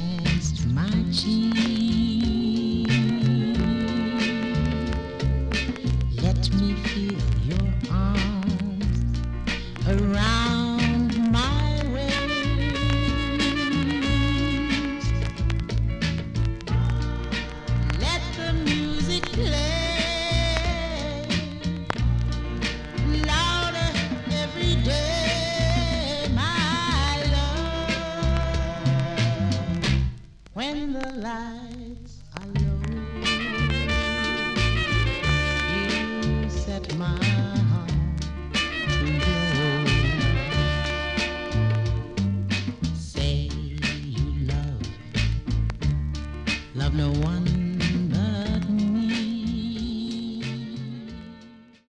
against my cheek. Let me feel your arms around my waist. Let the music play louder every day, my love. When the lights are low, you set my heart to glow. Say you love no one